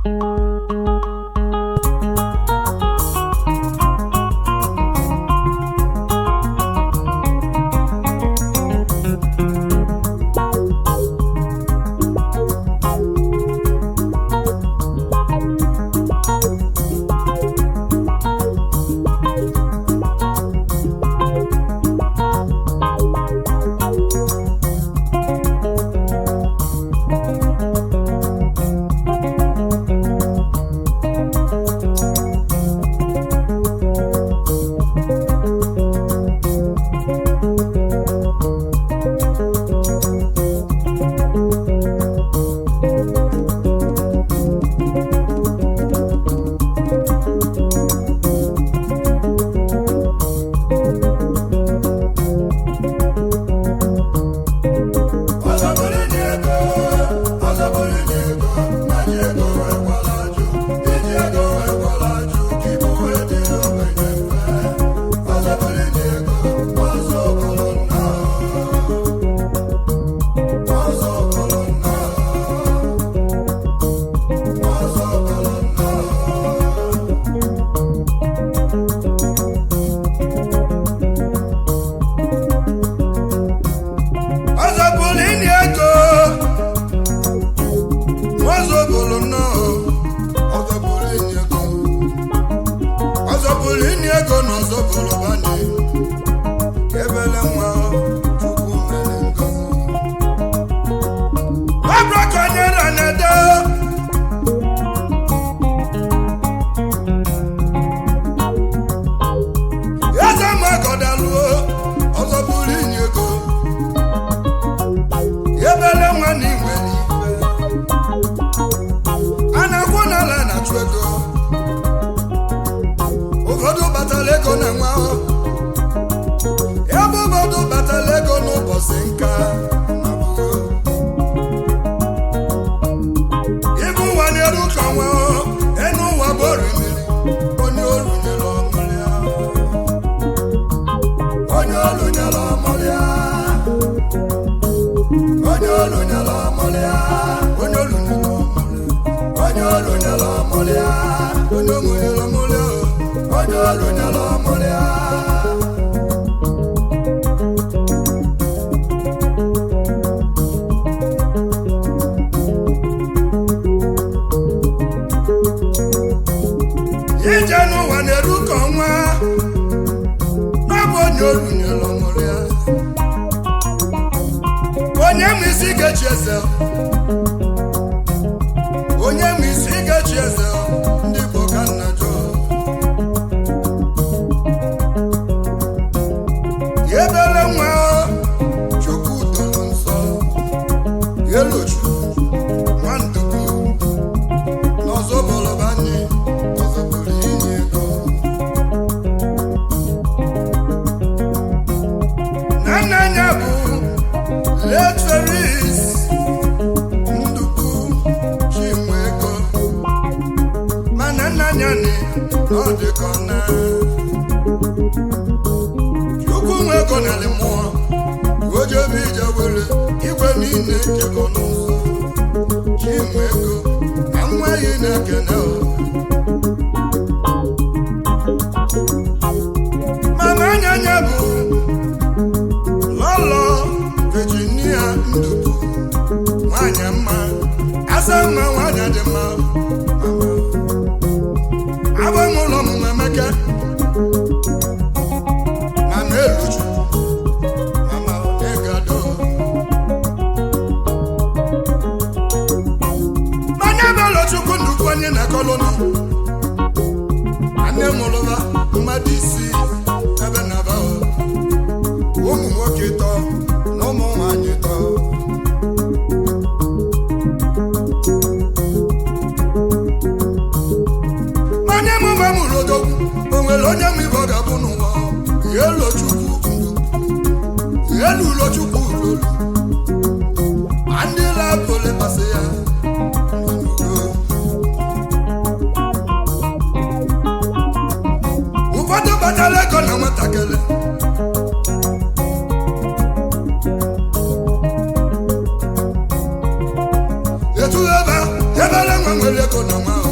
Etu eba, ebele mwa mwele kona mwa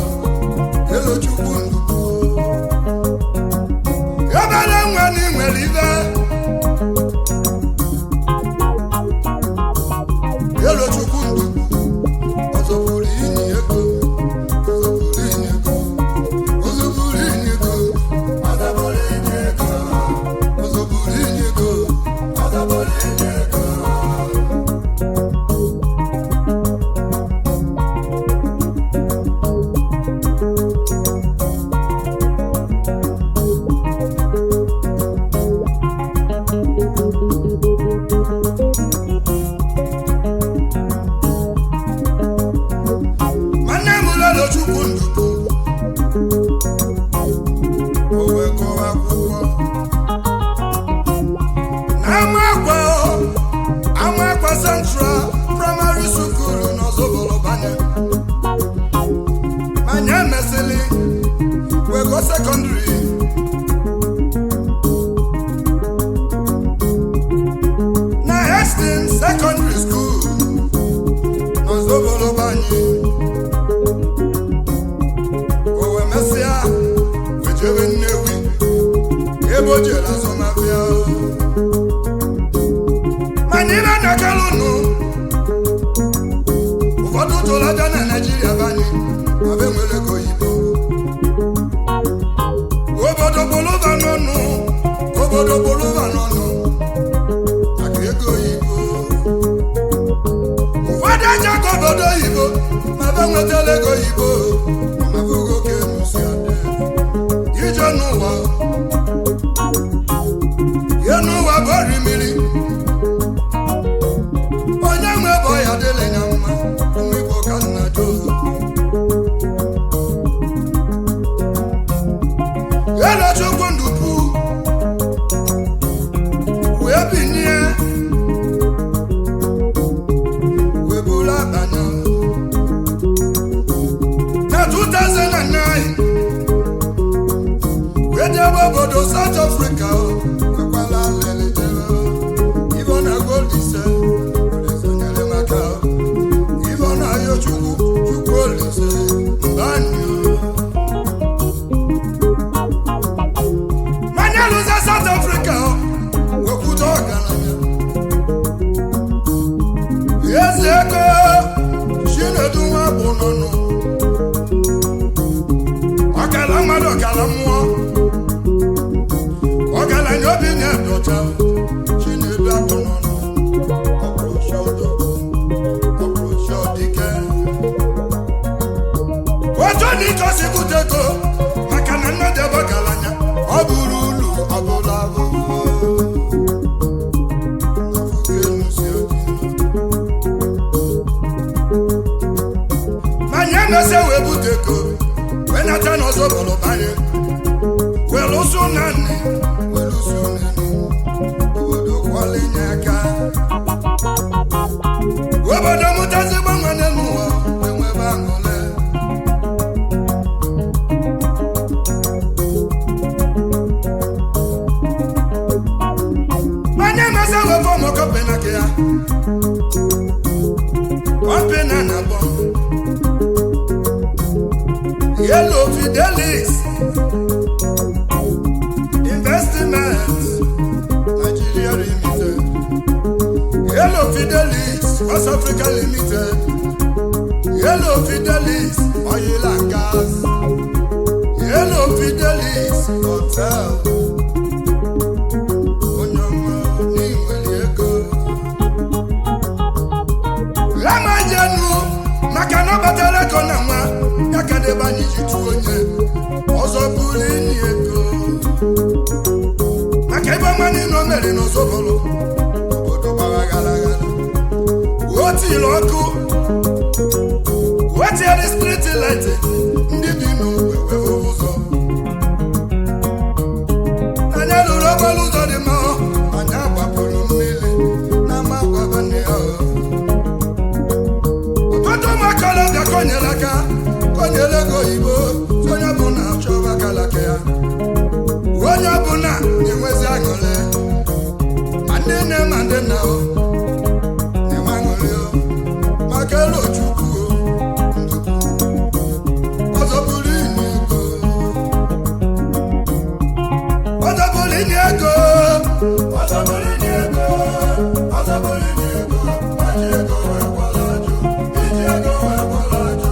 go secondary. Na Hastings Secondary School. No zobolo bani. Owe mesia. Wejebe newi. Ebo jela somafia. Manila nakalunu. Ufodu tola jana Nigeria bani. Abe mwele ko yibo. Obodo bolova nonu. Obodo bolova nonu. Akego yibo. Ufada jako obodo yibo. Mabe mwetele ko yibo. Mabugo ke musiade. Ijo nuwa. Yenuwa bori mili. Onye mwebo ya dele nyama. Mwebo kanna jozo. Yelo chukundupu Webinie Webula banya Na 2009 Wedeba bodo South Africa Wekwala lele jero Ivona Goldise Olise nyele makao Ivona yo chukwu olise Mbanyo South Africa, we could talk. Yes, she no do my bono. Okalamado Kalamo. Okalanyo being a daughter. She need that bono. Approach your decay. What you need to see to take? Makanana de Bakalanya. Aburulu, Abulavu. Manyana se webuteko. When I turn also Bolobani. Well, also Nani. Well, also Nani. Odo Walinyaka. Obodo Mutazi Banganenuwa. Wenwe Bangole. Yellow Fidelis Investments Nigeria Limited. Yellow Fidelis West Africa Limited. Yellow Fidelis Oil and Gas. Yellow Fidelis Hotel. Makano batale konama yakade bani jituonye ozobuli ni ego makaiba mani no mere no sobolo obodo bawagala woti loku woti the street light ndi bi no wewe uzo anya lo robolu zo de ma anya papolo mmele na magwa bane Konyele go ibo, sonya buna choba kalakea. Wonya buna niwezi angole. Mandene o. Ni mangole o. Makelo chuku o. Ozobuli ni ego. Ozobuli ni ego. Ozobuli ni ego. Ozobuli ni ego. Maji ego wekwalaju. Iji ego wekwalaju.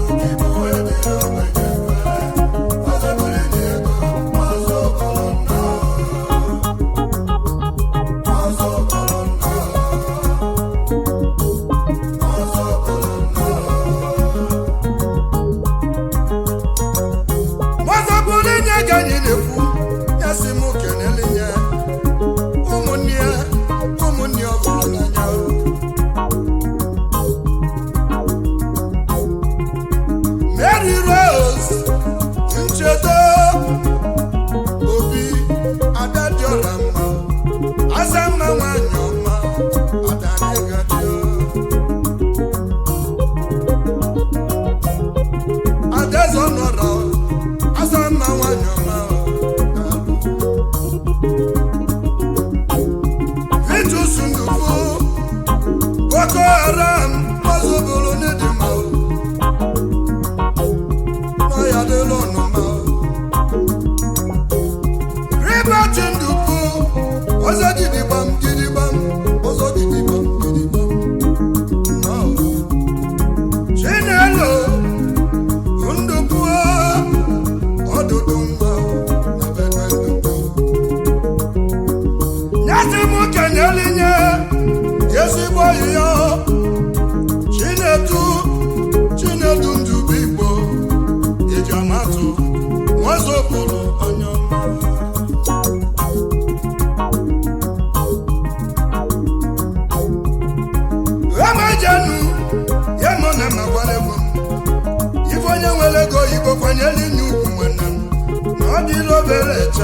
echa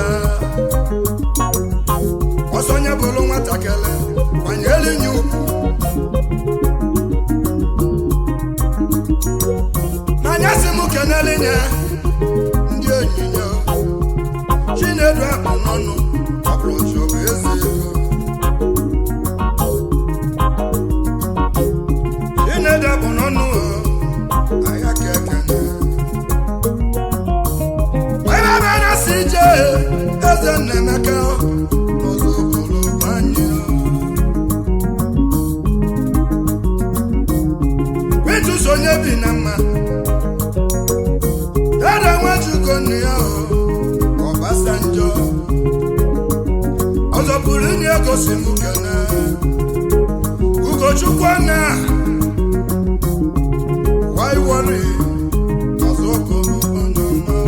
ọsọnya bụrụ nwatakịrị kwanyere nye ukwu n'anya si m kenele nye ndị onyinye Chinedu akpụ n'ọnụ ọbụrụ eze ego Chinedu akpụ n'ọnụ ahịa kekene ebe na si je eze Nnemeka n'ụzọ bụrụ banye kwetu sonye bi na mma dada Nwachukwu nne ya Obasanjo ọzọ pụrụ inye gosi m kene Ugochukwu na why worry ọzọ kụrụ ọnụma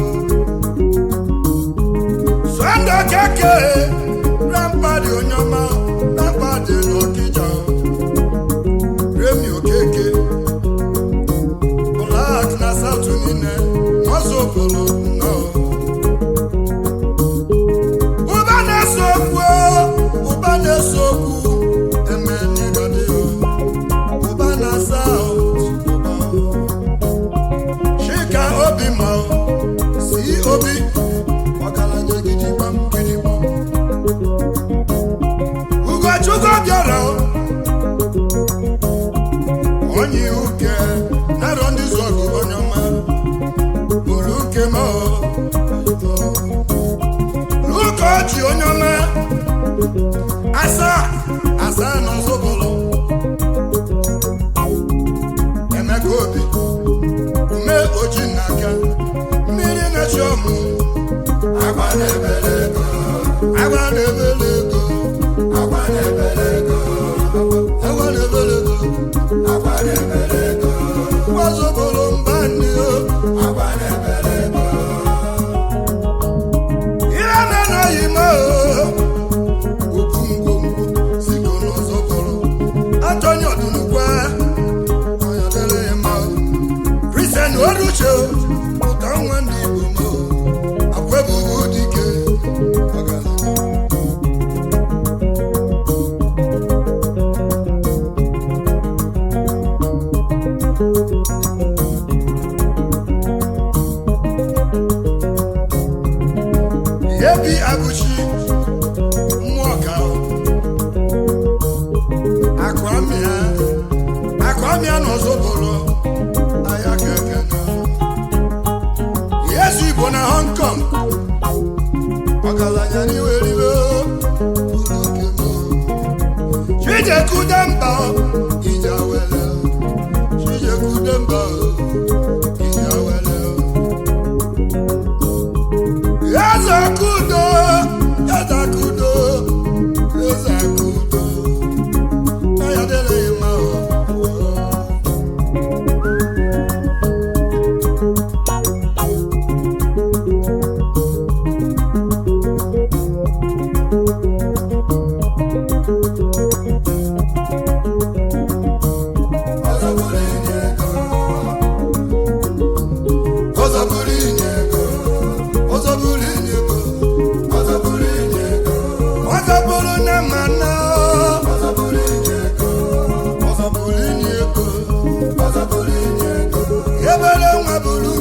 Sọndọ Keke Rampadi Onyoma Rampadi n'Ọkịja Remi Okeke Black na South niile ọzọ kụrụ nnọọ ụba na-esokwu emenigadi ụba na South Chika Obi ma si Obi ọgaranya gidigbam gidigbam Ugochukwu bịara onye uke narọ ndị zọgụ onye ọma bụrụ uke ma Lukochi onye ọma asa n'ọzọ bụrụ Emeka Obi ume oji n'aka mmiri na-echi ọmụ agba na-ebele ego agba na-ebele ego agba na-ebele ego agba na-ebele ego agba na-ebele ego ọzọ bụrụ mba nne agba na-ebele ego ihe na-anọghị m Anthony Odunukwa Oyodele ma Christian Oruche ụka nwa ndị Igbo mo akwebughị dike Yebi Aguchi Mmụọka Akwamia n'ọzọ bụrụ ahịa kekene Yesu Igbo na Hong Kong ọgaranya n'iweriwe Chijekude mba ije awele Chijekude mba ije awele Eze Kudo Eze Kudo Eze Kudo Ebele nwa bụrụ